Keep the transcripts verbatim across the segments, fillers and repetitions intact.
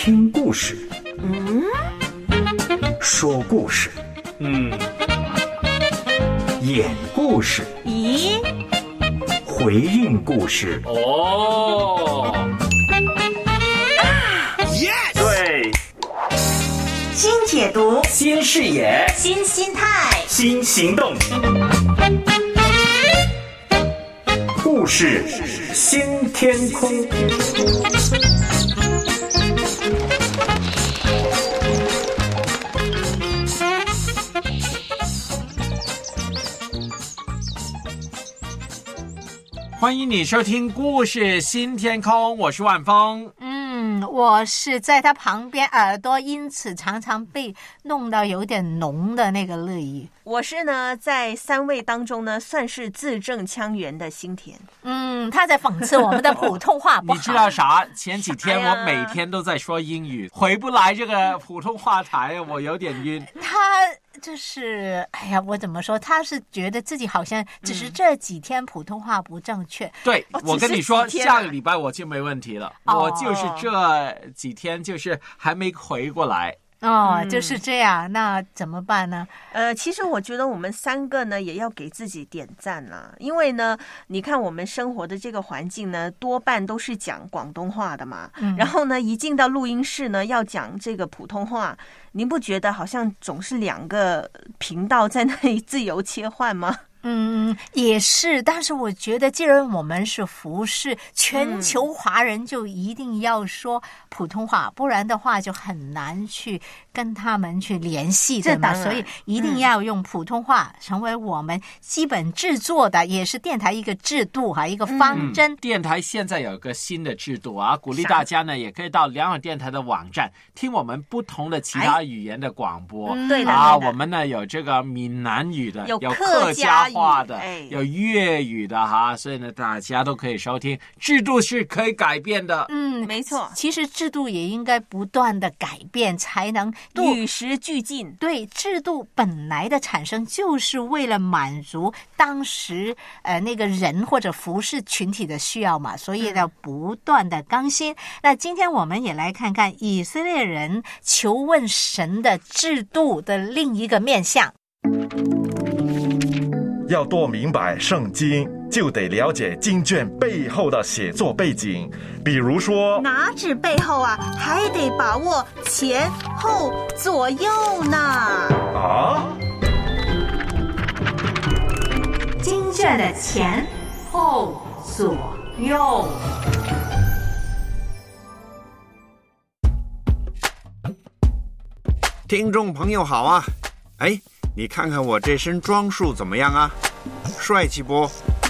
听故事， 嗯， 说故事， 嗯， 演故事， 咦， 回应故事。 哦， 对， 新解读， 新视野， 新心态， 新行动，故事新天空。 欢迎你收听故事新天空，我是万峰。 嗯，我是在他旁边，耳朵因此常常被弄到有点浓的那个乐意。 我是呢，在三位当中呢，算是字正腔圆的新田。 嗯，他在讽刺我们的普通话不好。 你知道啥？前几天啥呀我每天都在说英语，回不来这个普通话台，我有点晕。 他就是，哎呀，我怎么说？他是觉得自己好像只是这几天普通话不正确。嗯、 对，我跟你说， 啊、 下个礼拜我就没问题了。 哦、 我就是这几天就是还没回过来。 哦， 嗯、 就是这样，那怎么办呢？ 呃，其实我觉得我们三个呢，也要给自己点赞啦，因为呢，你看我们生活的这个环境呢，多半都是讲广东话的嘛，嗯、然后呢，一进到录音室呢，要讲这个普通话，您不觉得好像总是两个频道在那里自由切换吗？ 嗯，也是，但是我觉得既然我们是服侍全球华人，就一定要说普通话，嗯、不然的话就很难去跟他们去联系的嘛，所以一定要用普通话，嗯、成为我们基本制作的，也是电台一个制度哈，一个方针， 嗯。电台现在有个新的制度啊，鼓励大家呢也可以到两岸电台的网站听我们不同的其他语言的广播。 哎、对的啊， 对的， 我们呢有这个闽南语的， 有客家话的， 哎、 有粤语的哈，所以呢大家都可以收听。制度是可以改变的， 嗯， 没错。 其实制度也应该不断的改变，才能与时俱进。 对，制度本来的产生就是为了满足当时呃那个人或者服侍群体的需要嘛，所以要不断的更新。嗯、那今天我们也来看看以色列人求问神的制度的另一个面向。 要多明白圣经，就得了解经卷背后的写作背景。比如说， 哪止背后啊，还得把握前后左右呢。 啊？ 经卷的前后左右。 听众朋友好啊，哎，你看看我这身装束怎么样啊？帅气不？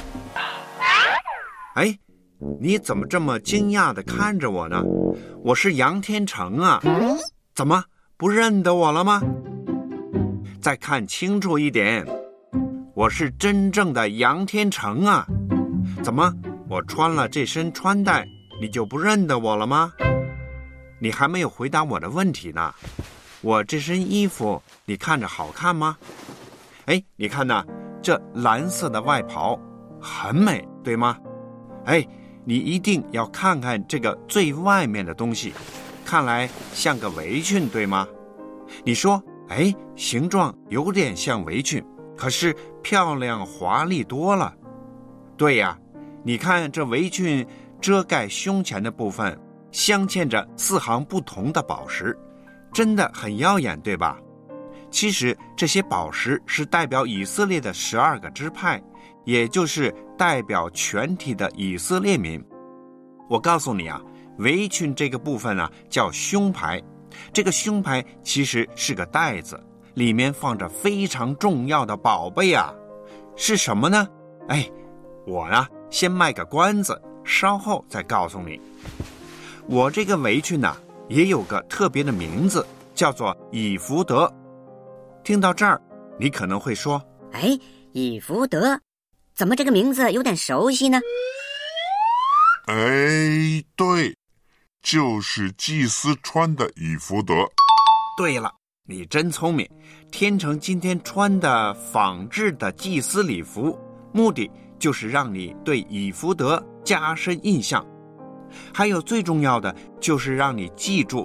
哎，你怎么这么惊讶地看着我呢？我是杨天成啊，怎么不认得我了吗？再看清楚一点，我是真正的杨天成啊！怎么我穿了这身穿戴，你就不认得我了吗？你还没有回答我的问题呢。我这身衣服你看着好看吗？哎，你看呐，这蓝色的外袍很美，对吗？哎，你一定要看看这个最外面的东西，看来像个围裙，对吗？你说，哎，形状有点像围裙，可是漂亮华丽多了。对呀，你看这围裙遮盖胸前的部分，镶嵌着四行不同的宝石，真的很耀眼，对吧？其实这些宝石是代表以色列的十二个支派，也就是代表全体的以色列民。我告诉你啊，围裙这个部分啊叫胸牌，这个胸牌其实是个袋子，里面放着非常重要的宝贝啊。是什么呢？哎，我呢先卖个关子，稍后再告诉你。我这个围裙呢也有个特别的名字，叫做以弗得。听到这儿，你可能会说， 哎，以弗得，怎么这个名字有点熟悉呢？ 哎，对，就是祭司穿的以弗得。 对了，你真聪明。天成今天穿的仿制的祭司礼服，目的就是让你对以弗得加深印象。还有最重要的就是让你记住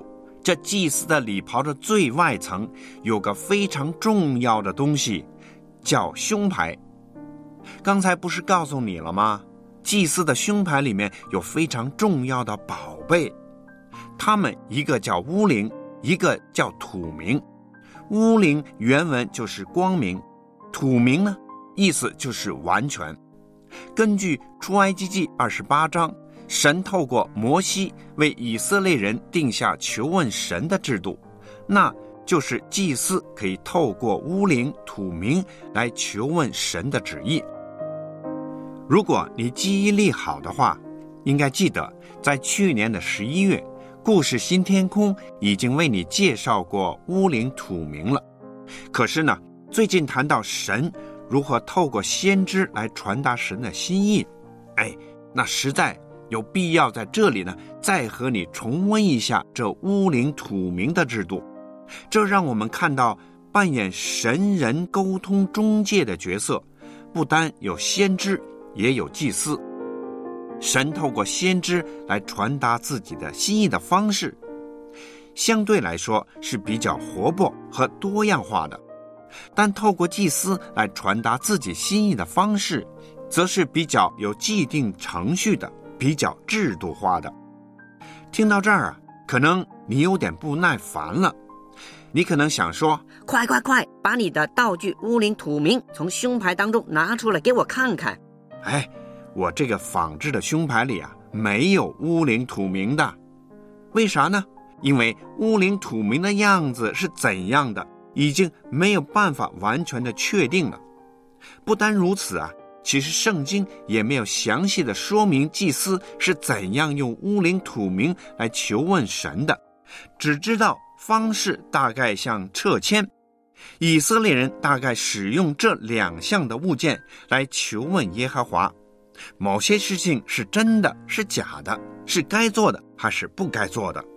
这祭司的礼袍的最外层有个非常重要的东西，叫胸牌。刚才不是告诉你了吗？祭司的胸牌里面有非常重要的宝贝，它们一个叫乌灵，一个叫土明。乌灵原文就是光明，土明呢，意思就是完全。根据出埃及记二十八章，神透过摩西为以色列人定下求问神的制度，那就是祭司可以透过乌灵土明来求问神的旨意。如果你记忆力好的话，应该记得在去年的十一月，故事新天空已经为你介绍过乌灵土明了。可是呢，最近谈到神如何透过先知来传达神的心意，哎，那实在有必要在这里呢再和你重温一下这乌灵土明的制度。这让我们看到扮演神人沟通中介的角色，不单有先知，也有祭司。神透过先知来传达自己的心意的方式，相对来说是比较活泼和多样化的，但透过祭司来传达自己心意的方式，则是比较有既定程序的，比较制度化的。听到这儿啊，可能你有点不耐烦了，你可能想说， 快快快，把你的道具乌灵土明从胸牌当中拿出来给我看看。 哎，我这个仿制的胸牌里啊，没有乌灵土明的。为啥呢？因为乌灵土明的样子是怎样的，已经没有办法完全的确定了。不单如此啊，其实圣经也没有详细的说明祭司是怎样用乌灵土明来求问神的，只知道方式大概像撤签。以色列人大概使用这两项的物件来求问耶和华，某些事情是真的，是假的，是该做的还是不该做的。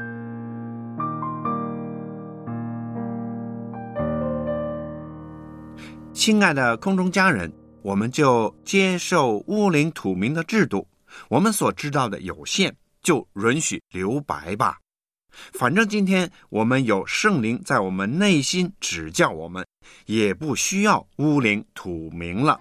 亲爱的空中家人，我们就接受乌灵土明的制度，我们所知道的有限，就允许留白吧。反正今天我们有圣灵在我们内心指教我们，也不需要乌灵土明了。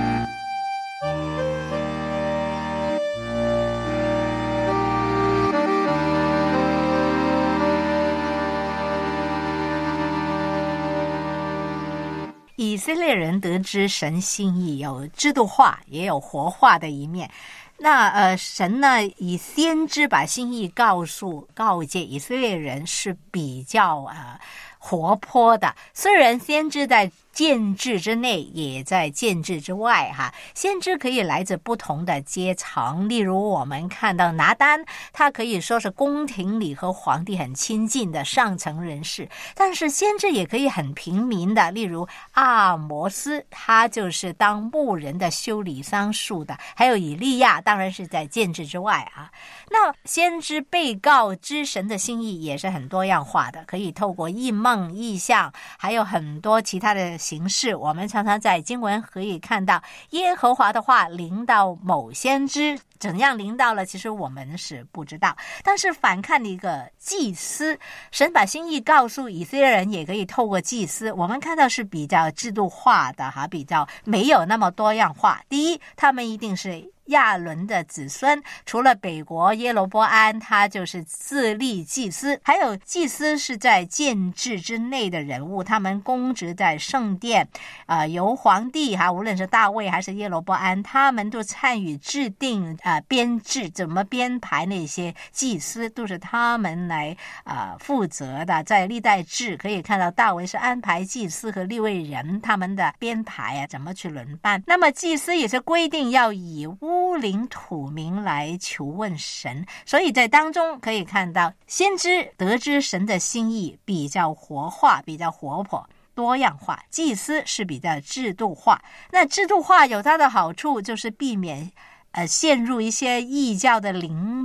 以色列人得知神心意，有制度化也有活化的一面。那呃，神呢以先知把心意告诉告诫以色列人是比较呃活泼的，虽然先知在建制之内，也在建制之外哈。先知可以来自不同的阶层，例如我们看到拿单，他可以说是宫廷里和皇帝很亲近的上层人士，但是先知也可以很平民的，例如阿摩斯，他就是当牧人的，修理桑树的，还有以利亚，当然是在建制之外啊。那先知被告知神的心意也是很多样化的，可以透过异梦、异象，还有很多其他的形式。我们常常在经文可以看到耶和华的话临到某先知，怎样临到了其实我们是不知道。但是反看一个祭司，神把心意告诉以色列人，也可以透过祭司，我们看到是比较制度化的哈，比较没有那么多样化。第一，他们一定是亚伦的子孙，除了北国耶罗波安，他就是自立祭司，还有祭司是在建制之内的人物，他们公职在圣殿，呃，由皇帝哈，无论是大卫还是耶罗波安，他们都参与制定呃编制，怎么编排那些祭司，都是他们来呃负责的。在历代志可以看到，大卫是安排祭司和利未人他们的编排啊，怎么去轮班。那么祭司也是规定要以乌乌灵土明来求问神，所以在当中可以看到先知得知神的心意比较活化，比较活泼多样化，祭司是比较制度化。那制度化有它的好处，就是避免呃，陷入一些异教的灵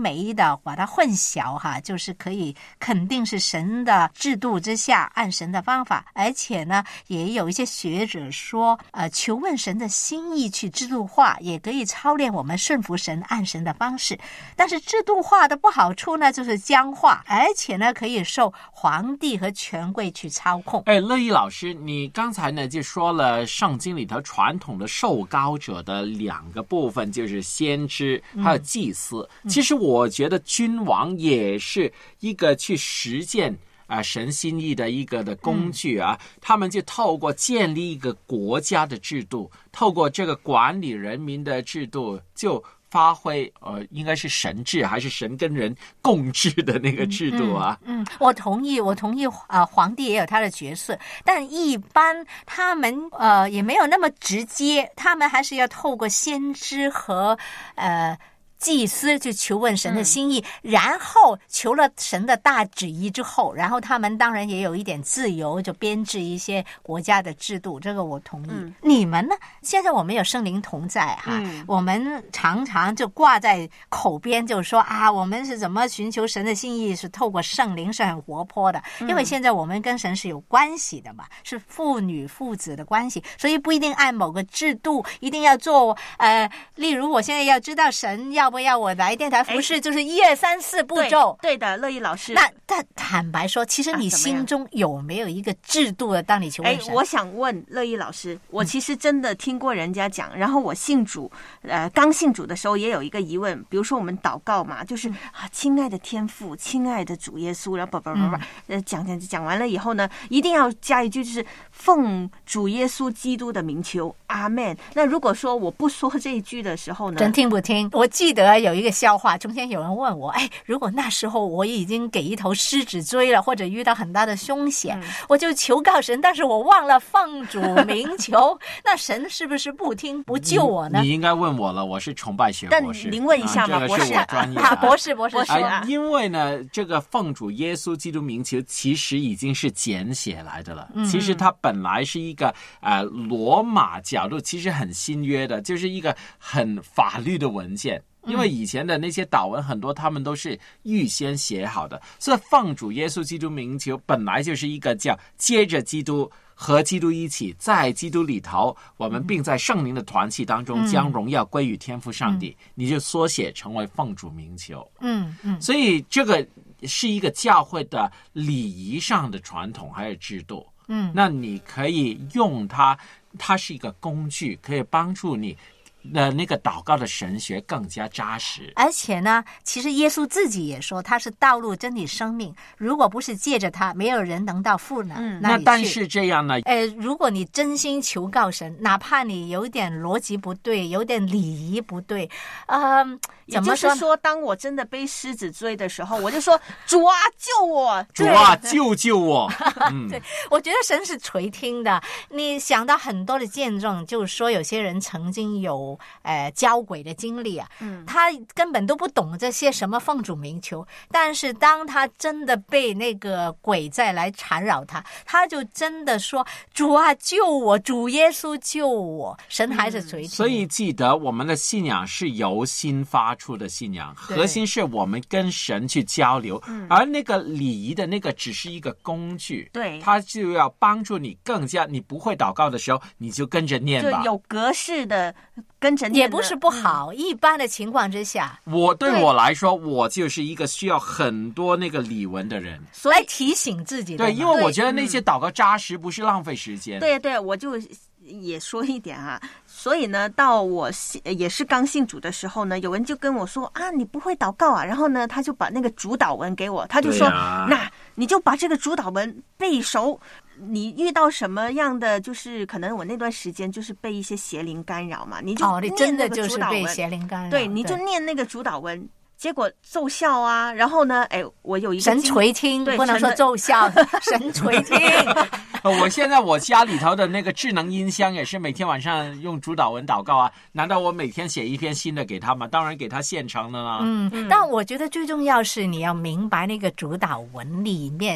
昧的把它混淆哈，就是可以肯定是神的制度之下按神的方法，而且呢也有一些学者说呃，求问神的心意去制度化也可以操练我们顺服神按神的方式。但是制度化的不好处呢就是僵化，而且呢可以受皇帝和权贵去操控。 哎，乐意老师，你刚才呢就说了圣经里头传统的受膏者的两个部分，就是先知还有祭司、嗯、其实我觉得君王也是一个去实践啊、呃，神心意的一个的工具啊、嗯，他们就透过建立一个国家的制度，透过这个管理人民的制度，就发挥呃，应该是神治还是神跟人共治的那个制度啊？ 嗯，嗯嗯我同意，我同意啊、呃，皇帝也有他的角色，但一般他们呃也没有那么直接，他们还是要透过先知和呃。祭司就求问神的心意、嗯、然后求了神的大旨意之后，然后他们当然也有一点自由，就编制一些国家的制度，这个我同意、嗯、你们呢？现在我们有圣灵同在哈、嗯，我们常常就挂在口边，就说啊，我们是怎么寻求神的心意，是透过圣灵，是很活泼的、嗯、因为现在我们跟神是有关系的嘛，是父女父子的关系，所以不一定按某个制度一定要做呃，例如我现在要知道神要不要我来电台服侍，就是一二三四步骤。 对的，乐意老师。 那但坦白说，其实你心中有没有一个制度的？当你求问神， 哎，我想问乐意老师，我其实真的听过人家讲，嗯、然后我信主，呃，刚信主的时候也有一个疑问，比如说我们祷告嘛，就是、嗯、啊，亲爱的天父，亲爱的主耶稣，然后不不不不，呃，讲讲讲完了以后呢，一定要加一句，就是奉主耶稣基督的名求，阿们。那如果说我不说这一句的时候呢， 真听不听？我记得有一。一个笑话，中间有人问我，哎，如果那时候我已经给一头狮子追了，或者遇到很大的凶险、嗯、我就求告神，但是我忘了奉主名求那神是不是不听不救我呢？ 你, 你应该问我了，我是崇拜学博士。 但您问一下嘛、啊、 这个是我专业的、 啊、博士博士博士、啊、因为呢这个奉主耶稣基督名求其实已经是简写来的了、嗯、其实它本来是一个呃罗马角度其实很新约的，就是一个很法律的文件，因为以前的那些祷文很多他们都是预先写好的，所以奉主耶稣基督名求本来就是一个叫接着基督和基督一起，在基督里头我们并在圣灵的团契当中将荣耀归于天父上帝、嗯、你就缩写成为奉主名求。 嗯嗯， 所以这个是一个教会的礼仪上的传统还有制度。 嗯， 那你可以用它，它是一个工具，可以帮助你那那个祷告的神学更加扎实。 而且呢，其实耶稣自己也说他是道路真理生命，如果不是借着他，没有人能到父呢、嗯、 那但是这样呢， 呃，如果你真心求告神，哪怕你有点逻辑不对，有点礼仪不对，呃， 也就是说当我真的被狮子追的时候，我就说主啊救我， 主啊救救我、 嗯、对，我觉得神是垂听的。你想到很多的见证，就是说有些人曾经有呃交鬼的经历啊，嗯，他根本都不懂这些什么奉主名求，但是当他真的被那个鬼再来缠绕他，他就真的说主啊救我，主耶稣救我，神还是垂听、嗯、 所以记得我们的信仰是由心发出的信仰，核心是我们跟神去交流、嗯、而那个礼仪的那个只是一个工具， 对， 它就要帮助你更加，你不会祷告的时候你就跟着念吧， 就有格式的跟着念的也不是不好、嗯、一般的情况之下， 我对我来说我就是一个需要很多那个礼文的人， 所以提醒自己的， 对，因为我觉得那些祷告扎实，不是浪费时间、 嗯、对对，我就也说一点啊，所以呢，到我也是刚信主的时候呢，有人就跟我说啊，你不会祷告啊，然后呢，他就把那个主祷文给我，他就说，啊、那你就把这个主祷文背熟。你遇到什么样的，就是可能我那段时间就是被一些邪灵干扰嘛，你就哦，你真的就是被邪灵干扰， 对，你就念那个主祷文。结果奏效啊，然后呢，哎，我有一个神垂听，不能说奏效，神垂听。 我现在我家里头的那个智能音箱也是每天晚上用主祷文祷告啊，难道我每天写一篇新的给他吗？当然给他现成的啦。 嗯，但我觉得最重要是你要明白那个主祷文里面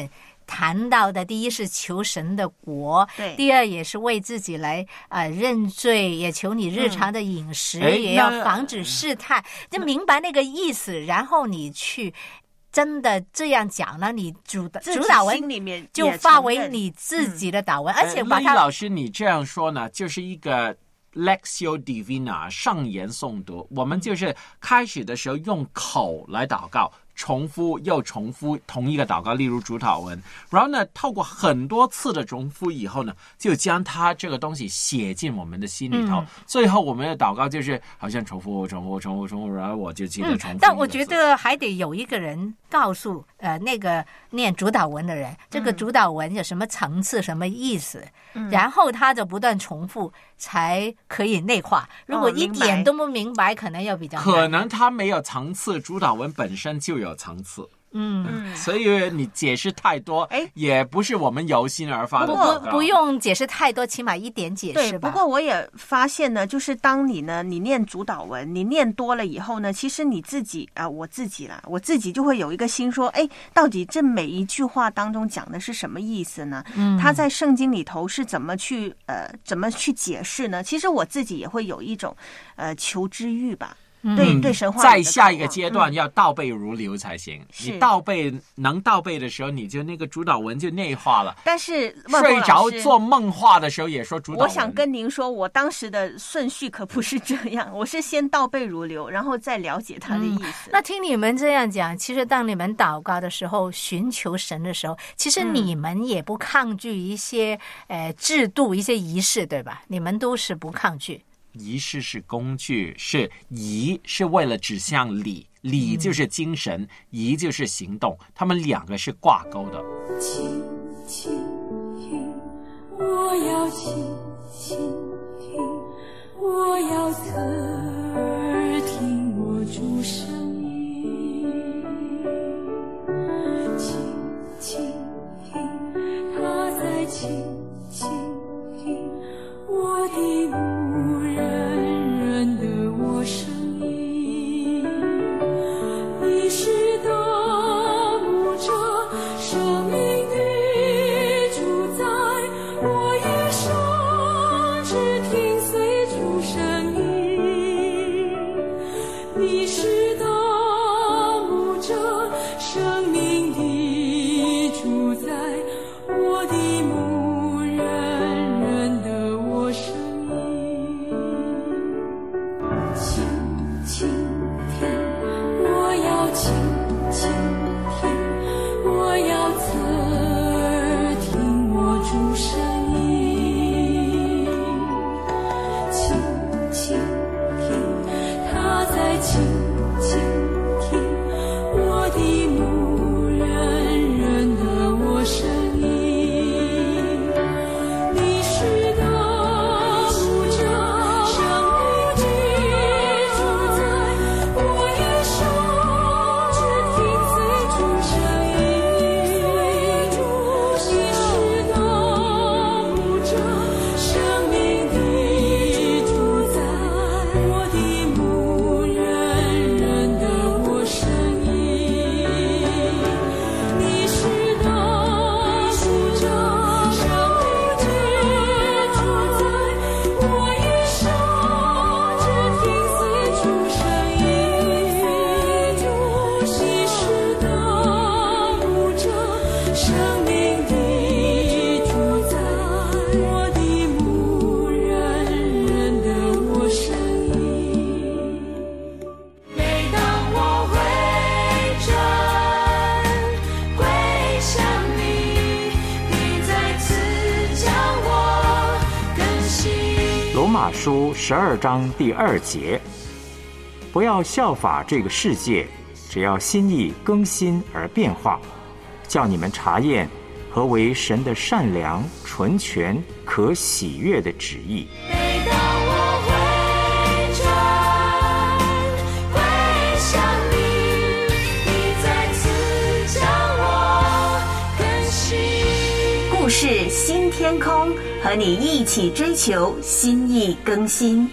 谈到的，第一是求神的国， 对， 第二也是为自己来呃认罪，也求你日常的饮食， 嗯、 也要防止试探，就明白那个意思，然后你去真的这样讲呢，你主主导文里面就化为你自己的祷文，嗯、而且把它。 乐意老师，你这样说呢，就是一个 Lectio Divina 上言诵读，我们就是开始的时候用口来祷告，重复又重复同一个祷告，例如主祷文，然后呢，透过很多次的重复以后呢，就将它这个东西写进我们的心里头。嗯、最后我们的祷告就是好像重复、重复、重复、重复，然后我就记得重复、嗯。 但我觉得还得有一个人告诉呃那个念主祷文的人，这个主祷文有什么层次、什么意思，嗯、然后他就不断重复，才可以内化。如果一点都不明白，哦、可能要比较难。 可能他没有层次，主祷文本身就有层次。嗯，所以你解释太多，哎，也不是我们由心而发的。 不不不用解释太多，起码一点解释吧。 对，不过我也发现呢，就是当你呢，你念主祷文，你念多了以后呢，其实你自己啊、呃，我自己啦，我自己就会有一个心说，哎，到底这每一句话当中讲的是什么意思呢？嗯，他在圣经里头是怎么去呃怎么去解释呢？其实我自己也会有一种呃求知欲吧。对、嗯、对，神话在下一个阶段要倒背如流才行。嗯、你倒背能倒背的时候，你就那个主导文就内化了。 但是睡着做梦话的时候也说主导文。 我想跟您说，我当时的顺序可不是这样，我是先倒背如流，然后再了解他的意思。 嗯、那听你们这样讲，其实当你们祷告的时候，寻求神的时候，其实你们也不抗拒一些、嗯、呃制度、一些仪式，对吧？你们都是不抗拒。 仪式是工具，是仪是为了指向礼，礼就是精神，嗯、仪就是行动，他们两个是挂钩的。 倾倾听，我要倾倾听，我要侧耳听我主声音，倾倾听，他在倾倾听我的牧人人的我声音，你是的牧者，生命的主宰，我一生只听随主声音，你是的牧者，生命的主宰，我的牧人人的我声音，倾倾听，我要倾倾听，我要侧耳听我主声音，倾倾听，他在倾倾听我的牧人人的我声音，你是的牧者，生命的主宰，我一生只听随主声音，你是的牧者，生命的主宰，我的牧人人的我声音，你是的牧者，生命的主宰，我一生只听随主声音，你是的牧者，生命的主宰，我的牧人人的我声音。每当我回转归向你，你再次将我更新。 罗马书十二章第二节，不要效法这个世界，只要心意更新而变化，叫你们查验何为神的善良、纯全、可喜悦的旨意。 每当我回转归向你，你再次将我更新。 故事新天空，和你一起追求心意更新。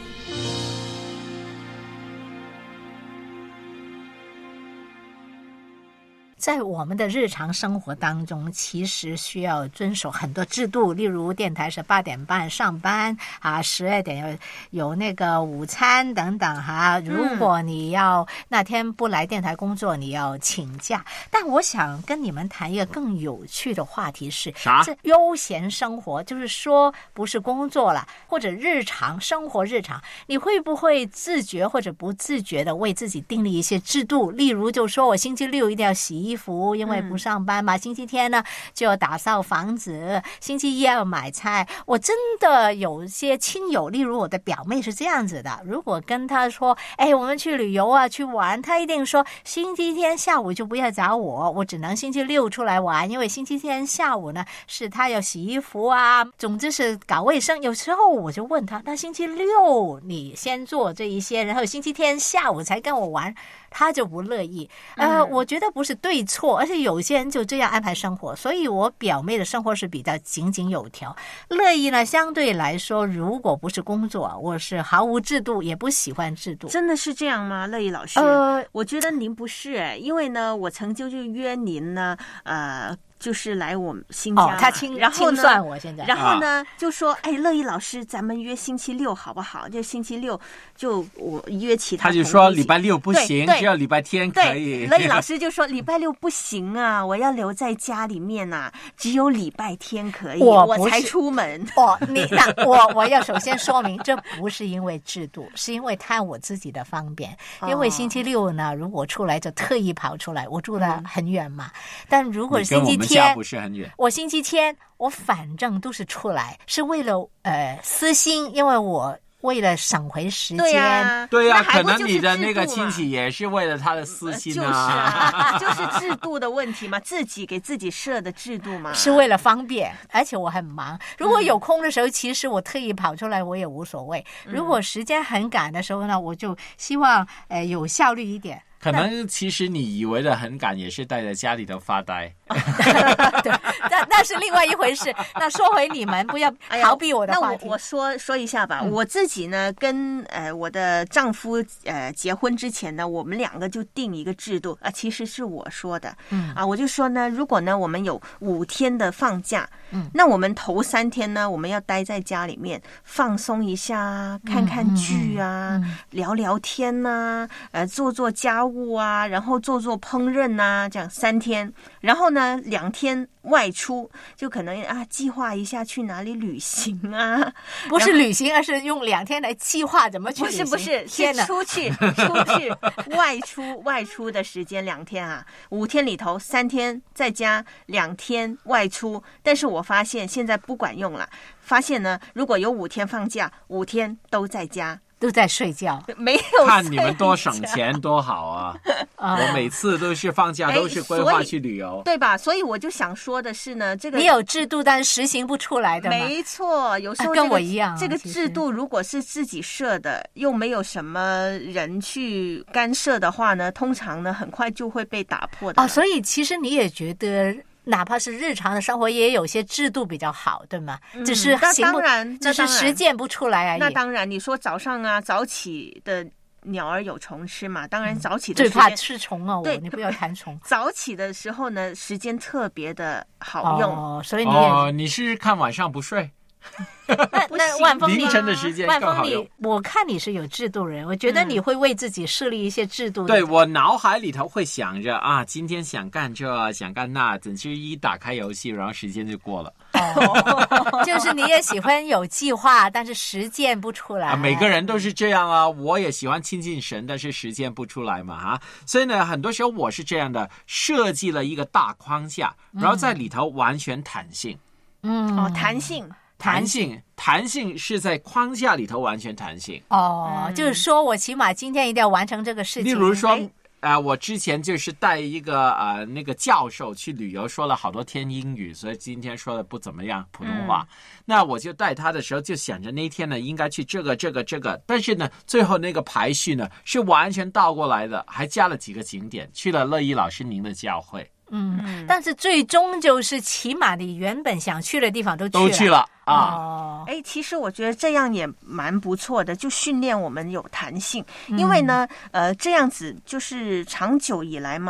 在我们的日常生活当中，其实需要遵守很多制度，例如电台是八点半上班啊，十二点有有那个午餐等等哈。如果你要那天不来电台工作，你要请假。但我想跟你们谈一个更有趣的话题是啥？ 这悠闲生活，就是说不是工作了，或者日常生活日常，你会不会自觉或者不自觉的为自己订立一些制度？例如就说我星期六一定要洗衣服，因为不上班嘛，嗯、星期天呢就要打扫房子，星期一要买菜。我真的有些亲友，例如我的表妹是这样子的，如果跟她说哎我们去旅游啊去玩，她一定说星期天下午就不要找我，我只能星期六出来玩，因为星期天下午呢是她要洗衣服啊，总之是搞卫生。有时候我就问她，那星期六你先做这一些，然后星期天下午才跟我玩，他就不乐意。呃、嗯，我觉得不是对错，而是有些人就这样安排生活，所以我表妹的生活是比较井井有条。乐意呢，相对来说，如果不是工作，我是毫无制度，也不喜欢制度。 真的是这样吗，乐意老师？呃，我觉得您不是哎，因为呢，我曾经就约您呢，呃。就是来我们新家、 哦，他清然后呢， 清算我现在， 然后呢、啊、就说，哎，乐意老师，咱们约星期六好不好？就星期六就我约其他， 他就说礼拜六不行，只有礼拜天可以。 乐意老师就说礼拜六不行啊，我要留在家里面啊，只有礼拜天可以，我, 我才出门。 哦，你那我我要首先说明，这不是因为制度，是因为贪我自己的方便。因为星期六呢，如果出来就特意跑出来，我住得很远嘛。嗯、但如果星期天， 不是很远， 我星期天我反正都是出来，是为了呃私心，因为我为了省回时间。 对呀、啊， 对呀、啊，可能你的那个亲戚也是为了他的私心啊，就是啊，就是制度的问题嘛，自己给自己设的制度嘛， 是为了方便，而且我很忙，如果有空的时候，嗯、其实我特意跑出来我也无所谓。如果时间很赶的时候呢，我就希望呃有效率一点。 可能其实你以为的很赶，也是待在家里头发呆。 对，那那是另外一回事。那说回你们，不要逃避我的话题。 哎、那我我说说一下吧。嗯、我自己呢，跟呃我的丈夫呃结婚之前呢，我们两个就定一个制度啊、呃，其实是我说的。嗯啊，我就说呢，如果呢我们有五天的放假，嗯，那我们头三天呢，我们要待在家里面放松一下，看看剧啊，嗯嗯嗯、聊聊天呐、啊，呃，做做家务。啊，然后做做烹饪啊，这样三天，然后呢两天外出，就可能啊计划一下去哪里旅行啊， 不是旅行，而是用两天来计划怎么去旅行。 不是不是，是出去出去外出外出的时间两天啊，五天里头三天在家，两天外出。但是我发现现在不管用了，发现呢，如果有五天放假，五天都在家。 都在睡觉， 没有看你们多省钱多好啊！我每次都是放假都是规划去旅游， 对吧？所以我就想说的是呢，这个你有制度，但是实行不出来的嘛。 没错，有时候、 啊、跟我一样、啊。 这个制度如果是自己设的，又没有什么人去干涉的话呢，通常呢很快就会被打破的。 哦，所以其实你也觉得。哪怕是日常的生活，也有些制度比较好，对吗？嗯、只是行不， 当然， 只是实践不出来而已。 那当然，你说早上啊，早起的鸟儿有虫吃嘛？当然，早起的时间、嗯、最怕吃虫啊！ 对， 你不要谈虫。 早起的时候呢，时间特别的好用， 哦、所以你也、 哦、你是看晚上不睡。 那那万峰， 凌晨的时间更好用。 万峰，你我看你是有制度人，我觉得你会为自己设立一些制度的。 对，我脑海里头会想着啊，今天想干这，想干那，总之一打开游戏，然后时间就过了。 哦，就是你也喜欢有计划，但是实践不出来。 啊，每个人都是这样啊。我也喜欢亲近神，但是实践不出来嘛，哈。所以呢，很多时候我是这样的，设计了一个大框架，然后在里头完全弹性。 嗯，哦，弹性。 弹性，弹性是在框架里头完全弹性。 哦，嗯、就是说我起码今天一定要完成这个事情。 例如说，呃，我之前就是带一个呃那个教授去旅游，说了好多天英语，所以今天说的不怎么样普通话。嗯、那我就带他的时候就想着那天呢应该去这个这个这个，但是呢最后那个排序呢是完全倒过来的，还加了几个景点，去了乐意老师您的教会。 嗯，但是最终就是起码你原本想去的地方都去了， 都去了啊！ 哦，哎，其实我觉得这样也蛮不错的，就训练我们有弹性。嗯、因为呢，呃，这样子就是长久以来嘛，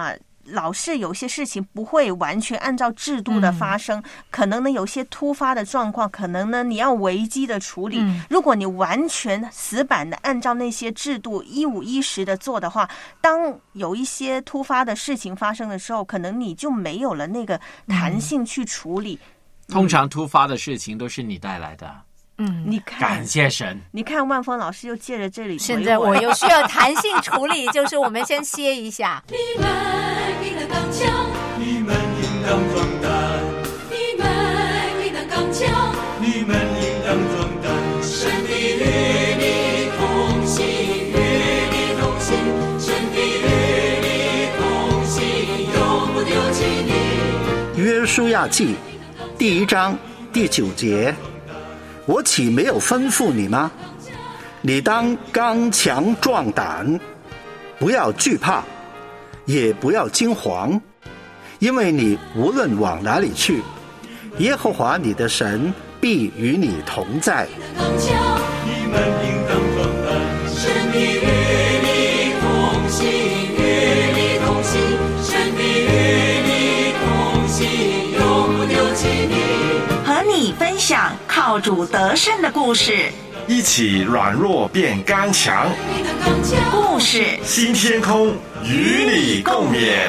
老是有些事情不会完全按照制度的发生，嗯、可能呢有些突发的状况，可能呢你要危机的处理。嗯、如果你完全死板的按照那些制度一五一十的做的话，当有一些突发的事情发生的时候，可能你就没有了那个弹性去处理。 嗯、通常突发的事情都是你带来的。 嗯，你看， 感谢神。 你看，万峰老师又借着这里， 现在我又需要弹性处理，就是我们先歇一下。 你们应当刚强，你们应当壮胆，你们应当刚强，你们应当壮胆。神必与你同行，与你同行，神必与你同行，永不丢弃你。 约书亚记第一章第九节。我岂没有吩咐你吗？你当刚强壮胆，不要惧怕，也不要惊惶，因为你无论往哪里去，耶和华你的神必与你同在。 你们应当壮胆，神必与你同行，与你同行，神必与你同行，永不丢弃你。 和你分享靠主得胜的故事， 一起软弱变刚强。 故事新天空与你共勉。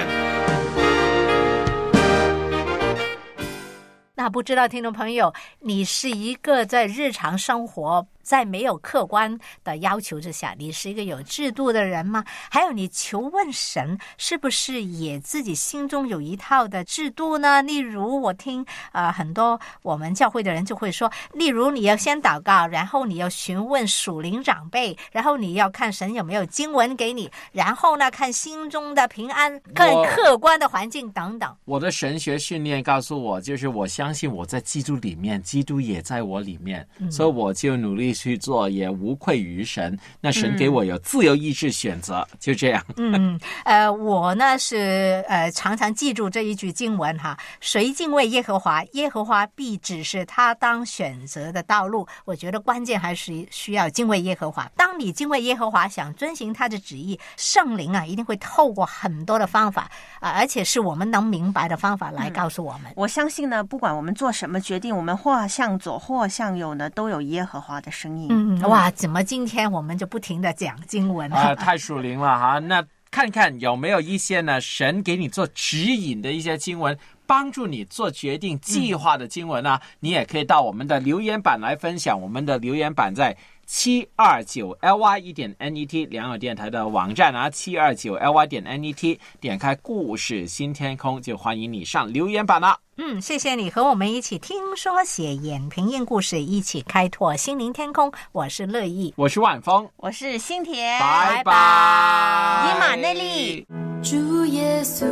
那不知道听众朋友，你是一个在日常生活在没有客观的要求之下，你是一个有制度的人吗？还有你求问神是不是也自己心中有一套的制度呢？例如我听呃很多我们教会的人就会说，例如你要先祷告，然后你要询问属灵长辈，然后你要看神有没有经文给你，然后呢看心中的平安，看客观的环境等等。 我的神学训练告诉我，就是我相信我在基督里面，基督也在我里面，嗯、所以我就努力去做，也无愧于神。那神给我有自由意志选择，嗯、就这样。 嗯，呃，我呢是呃常常记住这一句经文哈：谁敬畏耶和华，耶和华必指示他当选择的道路。我觉得关键还是需要敬畏耶和华。当你敬畏耶和华，想遵行他的旨意，圣灵啊一定会透过很多的方法啊、呃，而且是我们能明白的方法来告诉我们。嗯、 我相信呢，不管我们做什么决定，我们或向左或向右呢，都有耶和华的声音。 嗯，哇，怎么今天我们就不停的讲经文啊、呃？太属灵了哈！那看看有没有一些呢，神给你做指引的一些经文，帮助你做决定计划的经文啊，嗯、你也可以到我们的留言板来分享。我们的留言板在七二九 L Y 一点 N E T 良友电台的网站啊，七二九 L Y 点 N E T 点开故事新天空，就欢迎你上留言板了。 嗯，谢谢你和我们一起听说写演评印故事，一起开拓心灵天空。我是乐意， 我是万峰， 我是新田， 拜拜。 以马内利， 主耶稣，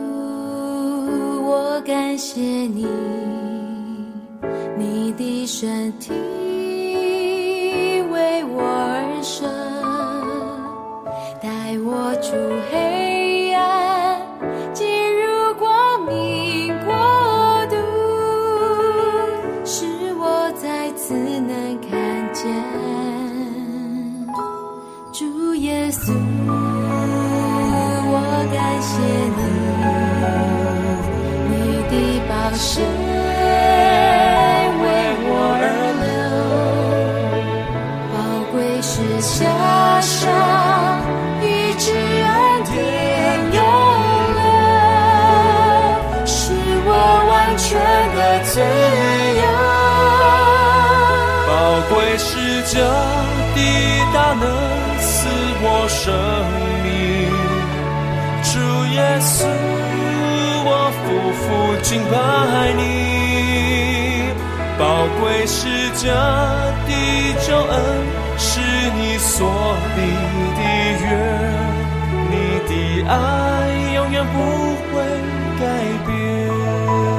我感谢你，你的身体为我而生，带我出黑暗，进入光明国度，使我再次能看见主耶稣。我感谢你，你的宝血为我而是加上医治恩典永留，使我完全的自由。 宝贵是这的大能赐我生命，主耶稣，我夫妇敬拜你。宝贵是这的救恩，是你所立的约，你的爱永远不会改变。